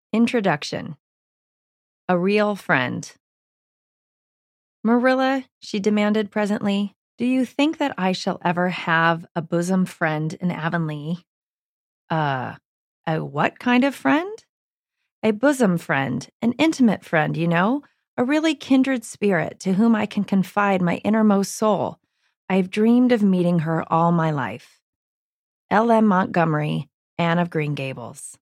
Introduction. A real friend. Marilla, she demanded presently, do you think that I shall ever have a bosom friend in Avonlea? A what kind of friend? A bosom friend, an intimate friend, a really kindred spirit to whom I can confide my innermost soul. I've dreamed of meeting her all my life. L.M. Montgomery, Anne of Green Gables.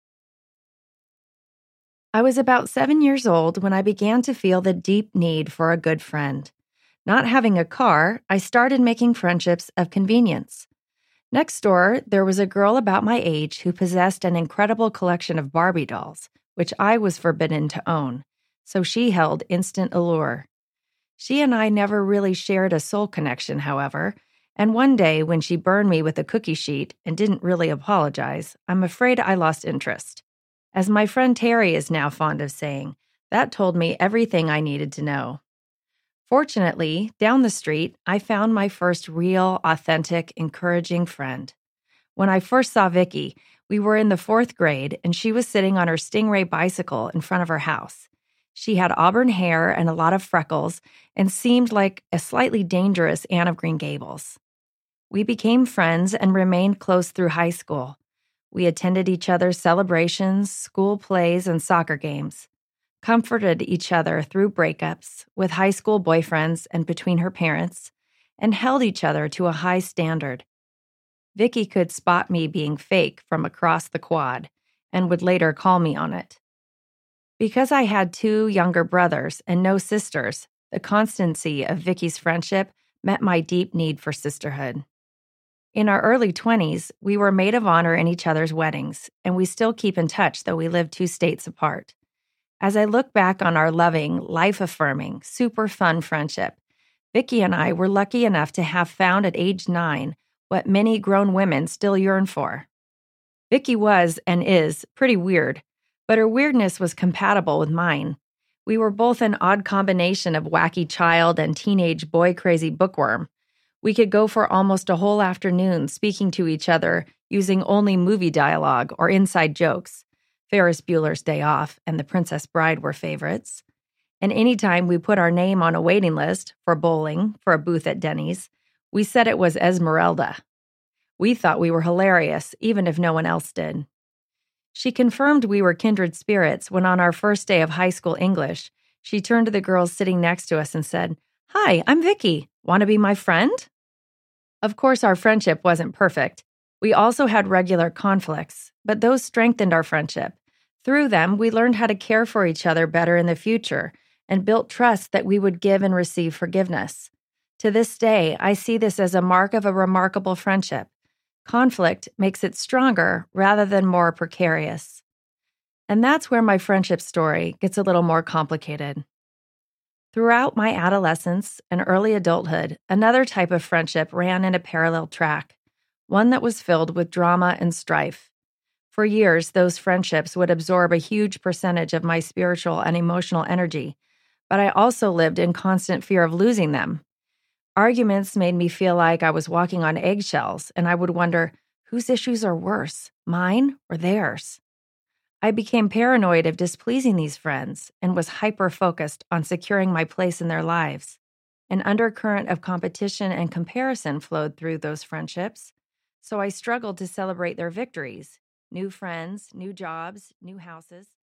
I was about 7 years old when I began to feel the deep need for a good friend. Not having a car, I started making friendships of convenience. Next door, there was a girl about my age who possessed an incredible collection of Barbie dolls, which I was forbidden to own, so she held instant allure. She and I never really shared a soul connection, however, and one day when she burned me with a cookie sheet and didn't really apologize, I'm afraid I lost interest. As my friend Terry is now fond of saying, that told me everything I needed to know. Fortunately, down the street, I found my first real, authentic, encouraging friend. When I first saw Vicky, we were in the 4th grade, and she was sitting on her Stingray bicycle in front of her house. She had auburn hair and a lot of freckles and seemed like a slightly dangerous Anne of Green Gables. We became friends and remained close through high school. We attended each other's celebrations, school plays, and soccer games, comforted each other through breakups with high school boyfriends and between her parents, and held each other to a high standard. Vicky could spot me being fake from across the quad and would later call me on it. Because I had 2 younger brothers and no sisters, the constancy of Vicky's friendship met my deep need for sisterhood. In our early 20s, we were maid of honor in each other's weddings, and we still keep in touch, though we live 2 states apart. As I look back on our loving, life-affirming, super fun friendship, Vicky and I were lucky enough to have found at age 9 what many grown women still yearn for. Vicky was, and is, pretty weird, but her weirdness was compatible with mine. We were both an odd combination of wacky child and teenage boy-crazy bookworm. We could go for almost a whole afternoon speaking to each other using only movie dialogue or inside jokes. Ferris Bueller's Day Off and The Princess Bride were favorites. And anytime we put our name on a waiting list for bowling for a booth at Denny's, we said it was Esmeralda. We thought we were hilarious, even if no one else did. She confirmed we were kindred spirits when on our first day of high school English, she turned to the girls sitting next to us and said, "Hi, I'm Vicky. Want to be my friend?" Of course, our friendship wasn't perfect. We also had regular conflicts, but those strengthened our friendship. Through them, we learned how to care for each other better in the future and built trust that we would give and receive forgiveness. To this day, I see this as a mark of a remarkable friendship. Conflict makes it stronger rather than more precarious. And that's where my friendship story gets a little more complicated. Throughout my adolescence and early adulthood, another type of friendship ran in a parallel track, one that was filled with drama and strife. For years, those friendships would absorb a huge percentage of my spiritual and emotional energy, but I also lived in constant fear of losing them. Arguments made me feel like I was walking on eggshells, and I would wonder, whose issues are worse, mine or theirs? I became paranoid of displeasing these friends and was hyper-focused on securing my place in their lives. An undercurrent of competition and comparison flowed through those friendships, so I struggled to celebrate their victories. New friends, new jobs, new houses.